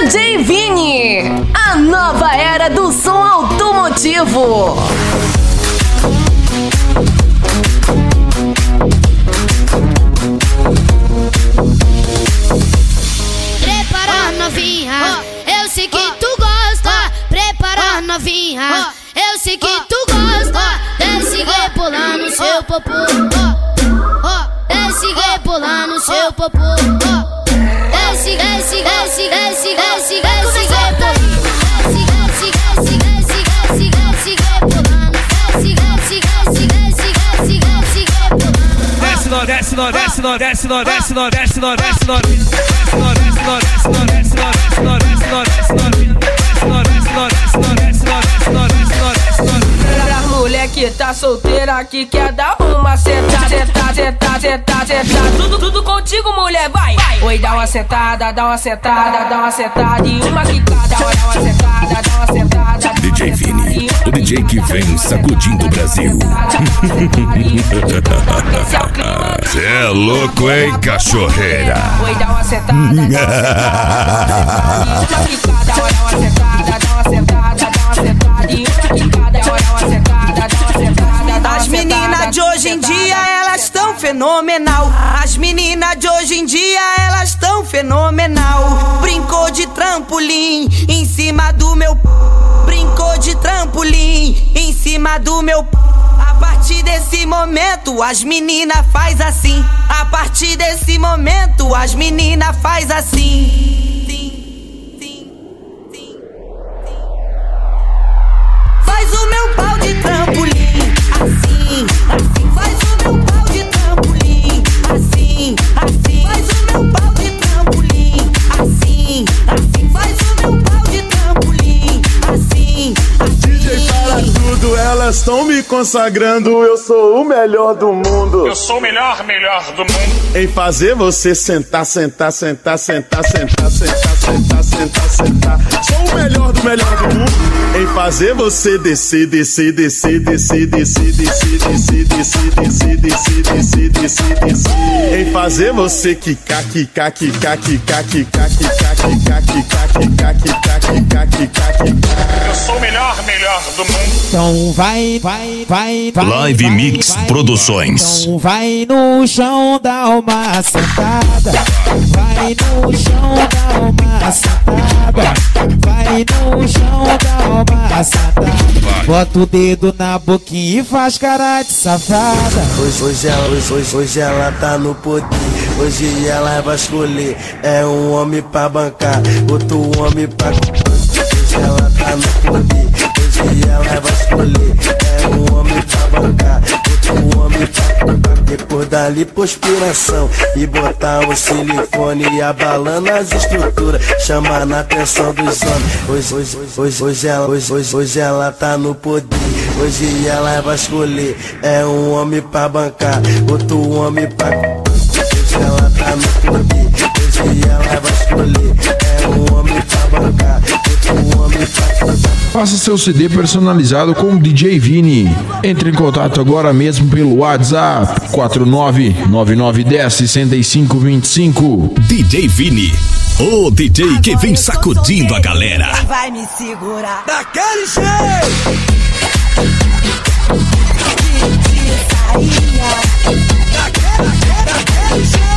DJ Vini, a nova era do som automotivo. Prepara novinha, eu sei que tu gosta. Prepara novinha, eu sei que tu gosta. Desce rebolando no seu popô, desce rebolando no seu popô. Desce, desce, desce, desce, desce, desce rebolando. Desce, desce, desce, desce, desce, desce rebolando. Desce, desce, desce, desce, desce, desce rebolando. Desce, nó, desce, nó, desce, nó, desce, nó, desce, nó, desce, nó, desce, nó. Pra mulher que tá solteira que quer dar uma sentada, sentada, sentada, sentada, sentada. Tudo contigo, mulher, vai. Oi, dá uma sentada, dá uma sentada, dá uma sentada e uma quicada. Dá uma sentada, dá uma sentada. DJ Vini, o DJ que vem sacudindo o Brasil. Cê é louco, hein, cachorreira? Oi, dá uma sentada, dá uma quicada. Dá uma sentada, dá uma sentada, dá uma sentada e uma quicada. Dá uma sentada, dá uma sentada. As meninas de hoje em dia, elas tão fenomenal. As meninas de hoje em dia, elas tão fenomenal. Brincou de trampolim em cima do meu. Brincou de trampolim em cima do meu. A partir desse momento, as meninas faz assim. A partir desse momento, as meninas faz assim. Faz o meu pau de trampolim, assim, assim. Faz o meu pau de trampolim, assim, assim. Faz o meu pau de trampolim, assim, assim. Faz o meu pau de trampolim, assim, assim. DJ para tudo, elas tão me consagrando. Eu sou o melhor do mundo. Eu sou o melhor do mundo. Em fazer você sentar, sentar, sentar, sentar, sentar, sentar, sentar, sentar, sentar. Sou o melhor do mundo. Em fazer você descer, descer, descer, descer, descer, descer, descer, descer, descer, descer, descer, descer, descer. Em fazer você quicar, quicar, quicar, quicar, quicar, quicar, quicar, quicar, quicar, quicar, quicar, quicar, quicar. Eu sou o melhor do mundo. Então vai, vai, vai, vai. Live vai, Mix vai, Produções. Então vai no chão dar uma sentada. Vai no chão dar uma sentada. Vai no chão dar uma sentada. Bota o dedo na boquinha e faz cara de safada. Hoje ela tá no poder. Hoje ela vai escolher. É um homem pra bancar, outro homem pra. Hoje ela tá no poder. Hoje ela vai escolher. É um homem pra bancar, outro homem pra. Depois da lipoaspiração e botar um silicone abalando as estruturas, chamando a atenção dos homens. Hoje ela tá no poder. Hoje ela vai escolher. É um homem pra bancar, outro homem pra. Hoje ela tá no poder. Hoje ela vai escolher. É um homem pra bancar, outro homem pra. Faça seu CD personalizado com o DJ Vini. Entre em contato agora mesmo pelo WhatsApp 4999106525. DJ Vini, o DJ que vem sacudindo a galera. Vai me segurar Daquele jeito. daquele jeito.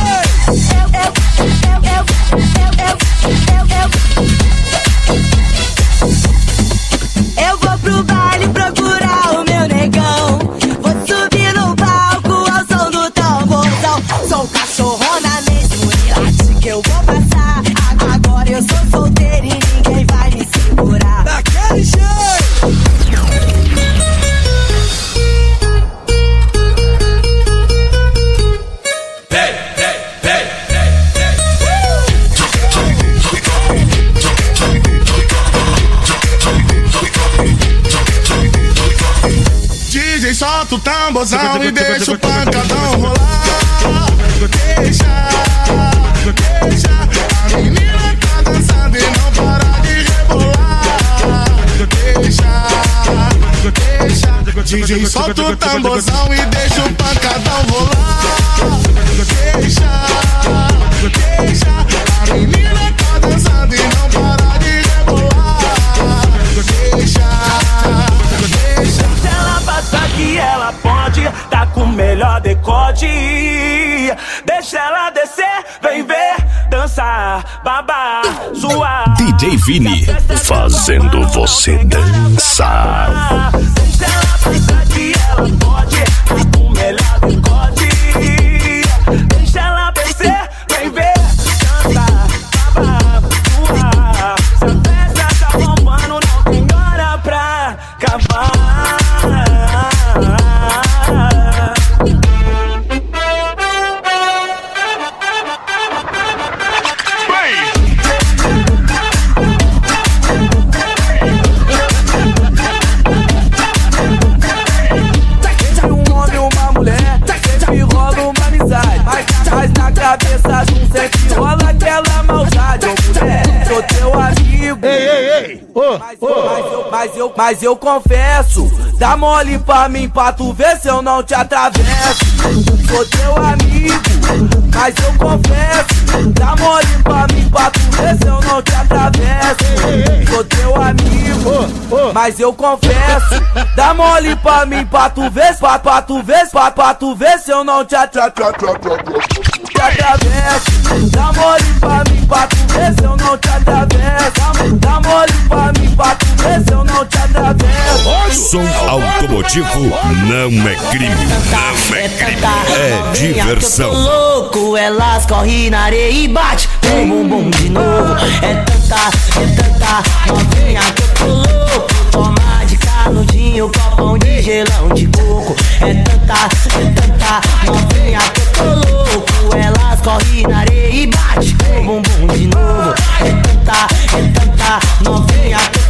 Eu vou pro baile procurar o meu negão. Vou subir no palco ao som do tamborzão. Sou cachorrona mesmo, relate que eu vou passar. Agora eu sou solteira e ninguém vai me segurar. Daquele jeito. DJ solta o tamborzão e deixa o pancadão rolar. Deixa, a menina tá dançando e não para de rebolar. Deixa, DJ solta o tamborzão e deixa o pancadão rolar. Deixa, a menina tá dançando e não para dançar, babar, suar. DJ Vini, fazendo você dançar. Deixa ela pensar que ela pode, o melhor decote. Deixa ela descer, vem ver, dançar, babar, suar. Se a festa tá bombando, não tem hora pra acabar. Mas na cabeça de um sempre rola aquela maldade. Ô mulher, sou teu amigo. Ei, Mas eu confesso, dá mole pra mim pra tu ver se eu não te atravesso. Sou teu amigo, mas eu confesso, dá mole pra mim pra tu ver se eu não te atravesso. Sou teu amigo, mas eu confesso, dá mole pra mim pra tu ver, pra tu ver se eu não te atravesso. Dá mole pra mim pra tu ver se eu não te atravesso. Dá mole pra mim pra tu ver se eu não te atravesso. Som automotivo não é crime, não é crime, é diversão. Eu tô louco, elas correm na areia e bate com bumbum de novo. É tanta novinha que eu tô louco. Toma de canudinho, copão de gelão de coco. É tanta novinha que eu tô louco. Elas correm na areia e bate com bumbum de novo. É tanta novinha que